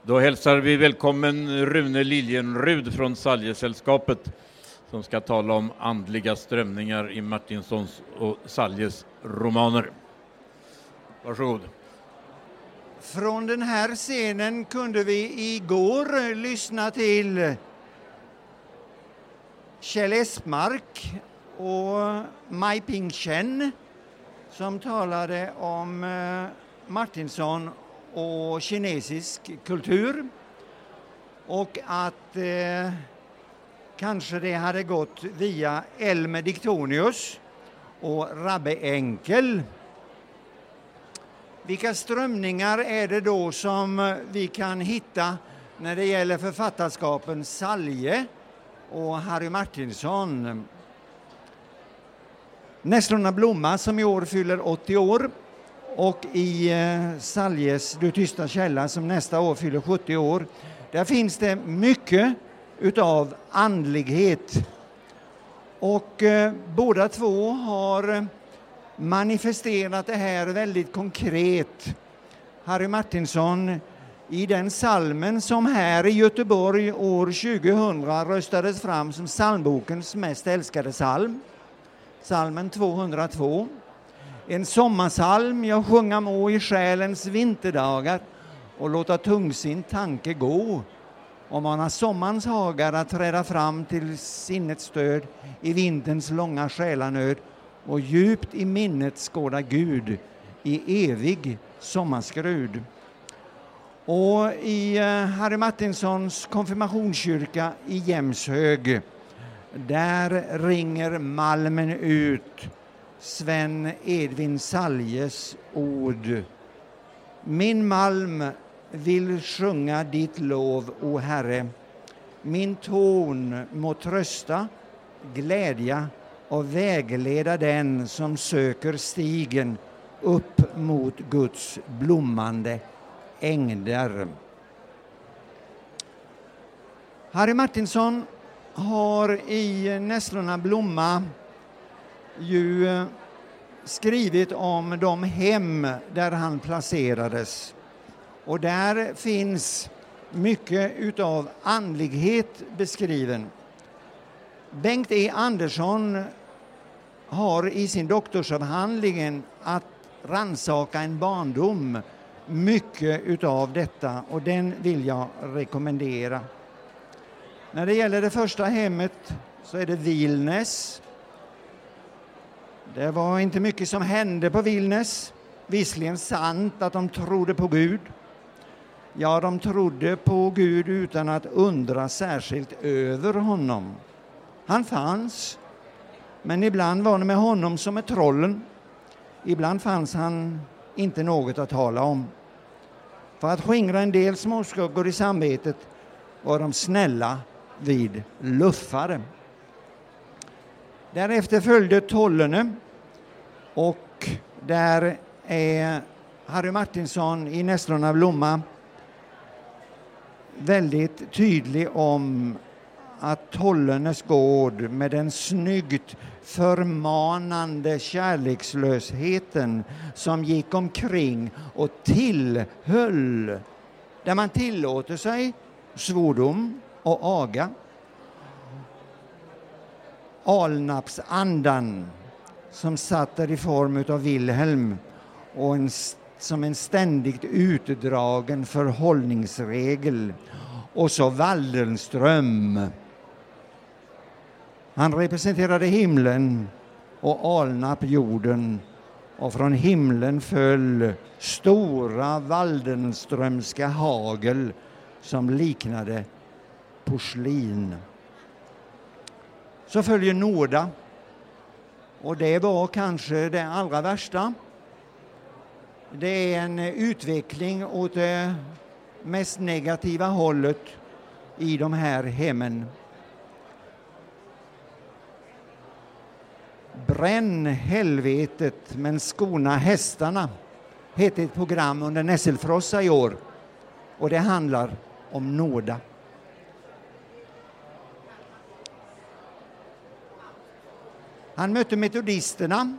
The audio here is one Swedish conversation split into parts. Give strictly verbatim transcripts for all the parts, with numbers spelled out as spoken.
Då hälsar vi välkommen Rune Liljenrud från Saljesällskapet som ska tala om andliga strömningar i Martinsons och Saljes romaner. Varsågod. Från den här scenen kunde vi igår lyssna till Kjell Esmark och Mai Ping Chen som talade om Martinson och kinesisk kultur, och att eh, kanske det hade gått via Elmer Diktonius och Rabbe Enkel. Vilka strömningar är det då som vi kan hitta när det gäller författarskapen Salje och Harry Martinson? Nässlorna Blomma som i år fyller åttio år, och i eh, Saljes Du tysta källa som nästa år fyller sjuttio år. Där finns det mycket utav andlighet. Och eh, båda två har manifesterat det här väldigt konkret. Harry Martinson i den salmen som här i Göteborg år tjugohundra röstades fram som psalmbokens mest älskade psalm. Psalmen tvåhundratvå. En sommarsalm jag sjunga må i själens vinterdagar och låta tungsin tanke gå. Om man har sommarens hagar att träda fram till sinnets stöd i vinterns långa själanöd och djupt i minnet skåda Gud i evig sommarskrud. Och i Harry Martinsons konfirmationskyrka i Jämshög, där ringer malmen ut Sven Edvin Saljes ord. Min malm vill sjunga ditt lov, o Herre. Min ton må trösta, glädja och vägleda den som söker stigen upp mot Guds blommande ängder. Harry Martinson har i Nässlorna Blomma ju skrivit om de hem där han placerades. Och där finns mycket utav andlighet beskriven. Bengt E. Andersson har i sin doktorsavhandling att ransaka en barndom mycket utav detta, och den vill jag rekommendera. När det gäller det första hemmet så är det Vilnäs. Det var inte mycket som hände på Vilnäs. Visserligen sant att de trodde på Gud. Ja, de trodde på Gud utan att undra särskilt över honom. Han fanns, men ibland var det med honom som med trollen. Ibland fanns han inte något att tala om. För att skingra en del småskuggor i samvetet var de snälla vid luffare. Därefter följde Tollene, och där är Harry Martinson i Nässlorna Blomma väldigt tydlig om att Tollenes gård med den snyggt förmanande kärlekslösheten som gick omkring och tillhöll, där man tillåter sig svordom och aga. Alnapsandan som satt där i form av Wilhelm och en, som en ständigt utdragen förhållningsregel. Och så Waldenström. Han representerade himlen och Alnap jorden, och från himlen föll stora Waldenströmska hagel som liknade porslin. Så följer Nåda, och det var kanske det allra värsta. Det är en utveckling åt det mest negativa hållet i de här hemmen. Bränn helvetet men skona hästarna heter ett program under Nässelfrossa i år, och det handlar om Nåda. Han mötte metodisterna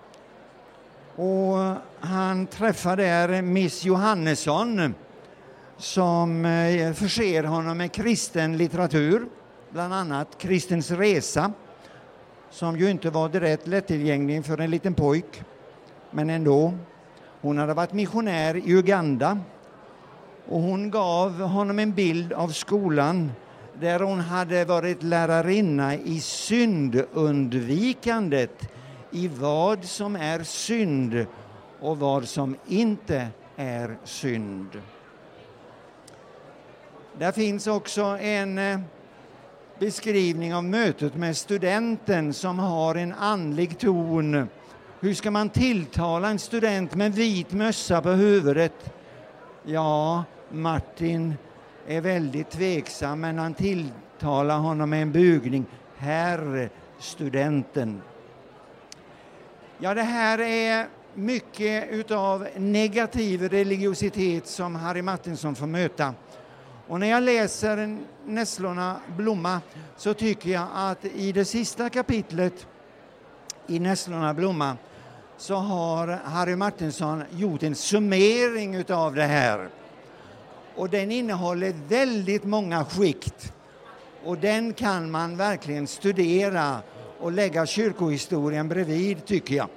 och han träffade där Miss Johannesson som eh, förser honom med kristen litteratur, bland annat Kristens resa, som ju inte var direkt lättillgänglig för en liten pojk, men ändå. Hon hade varit missionär i Uganda och hon gav honom en bild av skolan där hon hade varit lärarinna i syndundvikandet, i vad som är synd och vad som inte är synd. Där finns också en eh, beskrivning av mötet med studenten som har en andlig ton. Hur ska man tilltala en student med vit mössa på huvudet? Ja, Martin är väldigt tveksam, men han tilltalar honom med en bugning. Herr studenten. Ja, det här är mycket utav negativ religiositet som Harry Martinson får möta. Och när jag läser Nässlorna blomma så tycker jag att i det sista kapitlet i Nässlorna blomma så har Harry Martinson gjort en summering utav det här. Och den innehåller väldigt många skikt. Och den kan man verkligen studera och lägga kyrkohistorien bredvid, tycker jag.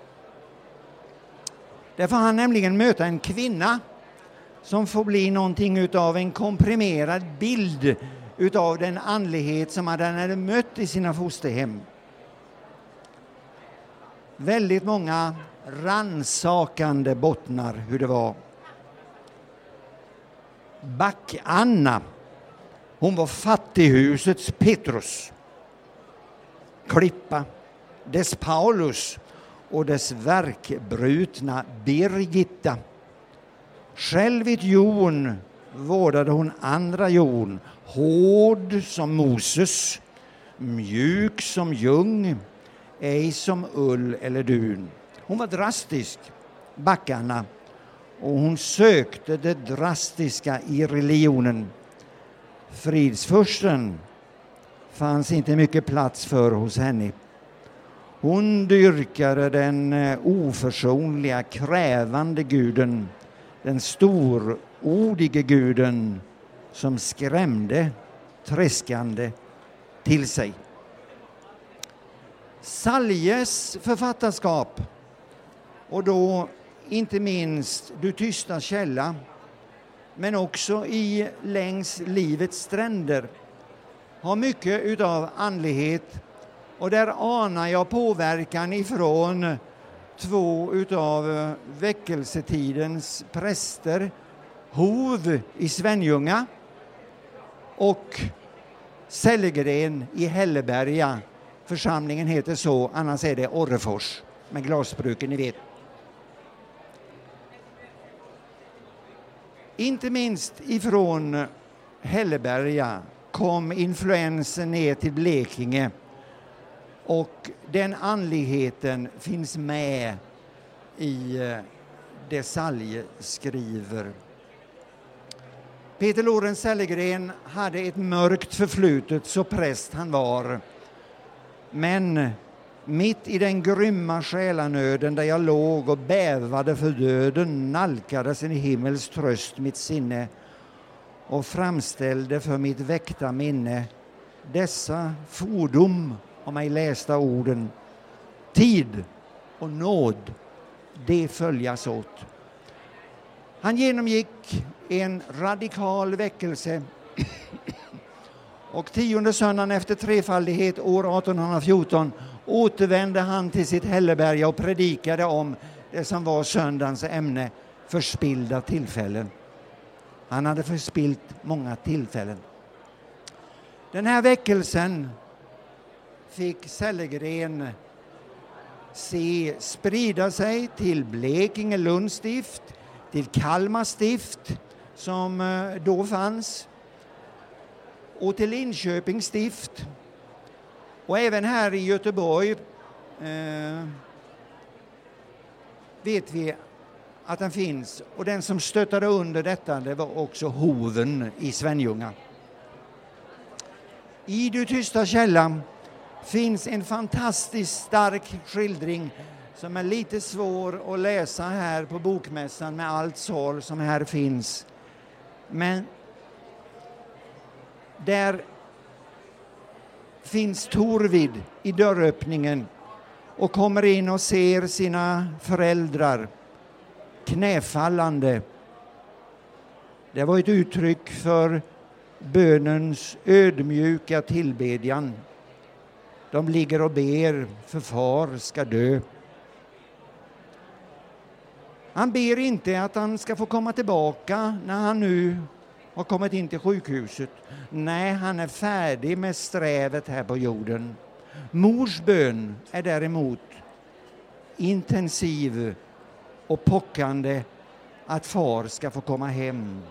Där får han nämligen möta en kvinna som får bli någonting utav en komprimerad bild utav den andlighet som han hade mött i sina fosterhem. Väldigt många rannsakande bottnar hur det var. Back-Anna, hon var fattighusets Petrus. Klippa, dess Paulus och dess verkbrutna Birgitta. Själv ett jon vårdade hon andra jon, hård som Moses, mjuk som ljung, ej som ull eller dun. Hon var drastisk, Back-Anna, och hon sökte det drastiska i religionen. Fridsfursten fanns inte mycket plats för hos henne. Hon dyrkade den oförsonliga, krävande guden, den storordige guden som skrämde träskande till sig. Saljes författarskap, och då inte minst Du tysta källa, men också i Längs livets stränder, har mycket utav andlighet, och där anar jag påverkan ifrån två utav väckelsetidens präster, Hov i Svenljunga och Sellegren i Hälleberga. Församlingen heter så, annars är det Orrefors med glasbruken, ni vet. Inte minst ifrån Hälleberga kom influensen ner till Blekinge, och den andligheten finns med i det Salje skriver. Peter Lorenz Sellegren hade ett mörkt förflutet, så präst han var. Men mitt i den grymma själanöden där jag låg och bävade för döden nalkades en himmels tröst mitt sinne och framställde för mitt väckta minne dessa fordom av mig lästa orden. Tid och nåd, det följas åt. Han genomgick en radikal väckelse och tionde söndagen efter trefaldighet år arton fjorton återvände han till sitt Hälleberga och predikade om det som var söndagens ämne, förspillda tillfällen. Han hade förspilt många tillfällen. Den här väckelsen fick Sellegren se sprida sig till Blekinge Lunds stift, till Kalmar stift som då fanns, och till Linköping stift. Och även här i Göteborg eh, vet vi att den finns. Och den som stöttade under detta, det var också Hoven i Svenljunga. I Du tysta källa finns en fantastiskt stark skildring som är lite svår att läsa här på bokmässan med allt sorg som här finns. Men där finns Torvid i dörröppningen och kommer in och ser sina föräldrar knäfallande. Det var ett uttryck för bönens ödmjuka tillbedjan. De ligger och ber för far ska dö. Han ber inte att han ska få komma tillbaka när han nu har kommit in till sjukhuset. Nej, han är färdig med strävet här på jorden. Mors bön är däremot intensiv och pockande att far ska få komma hem.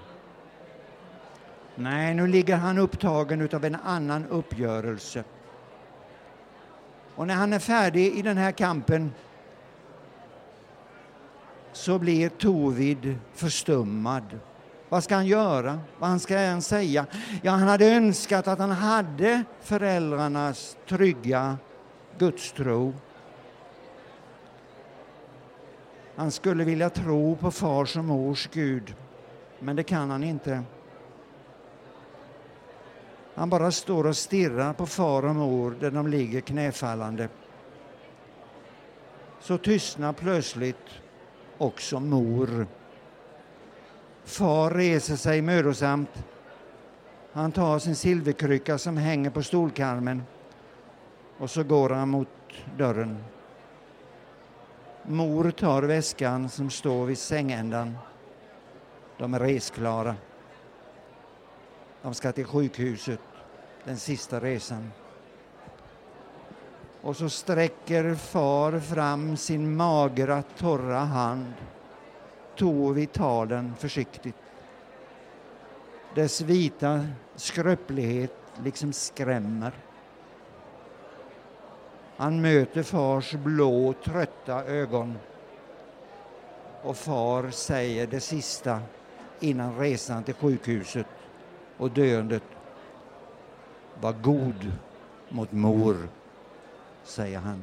Nej, nu ligger han upptagen av en annan uppgörelse. Och när han är färdig i den här kampen så blir Torvid förstummad. Vad ska han göra? Vad ska han säga? Ja, han hade önskat att han hade föräldrarnas trygga gudstro. Han skulle vilja tro på fars och mors Gud, men det kan han inte. Han bara står och stirrar på far och mor där de ligger knäfallande. Så tystnar plötsligt också mor. Far reser sig mödosamt. Han tar sin silverkrycka som hänger på stolkarmen och så går han mot dörren. Mor tar väskan som står vid sängändan. De är resklara. De ska till sjukhuset, den sista resan. Och så sträcker far fram sin magra, torra hand. Torvid tar den försiktigt. Dess vita skröplighet liksom skrämmer. Han möter fars blå, trötta ögon. Och far säger det sista innan resan till sjukhuset och döendet. Var god mot mor, säger han.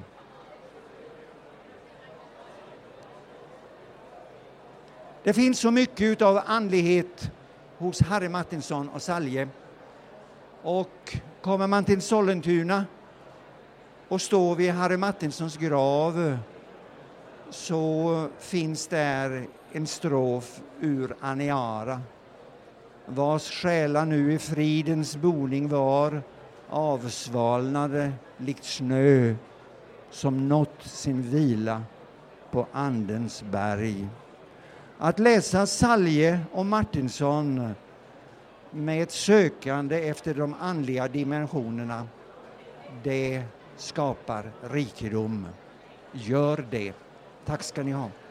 Det finns så mycket av andlighet hos Harry Martinson och Salje. Och kommer man till Sollentuna och står vid Harry Martinsons grav så finns där en strof ur Aniara. Vars själa nu i fridens boning var, avsvalnade likt snö som nått sin vila på andens berg. Att läsa Salje och Martinsson med ett sökande efter de andliga dimensionerna, det skapar rikedom. Gör det. Tack ska ni ha.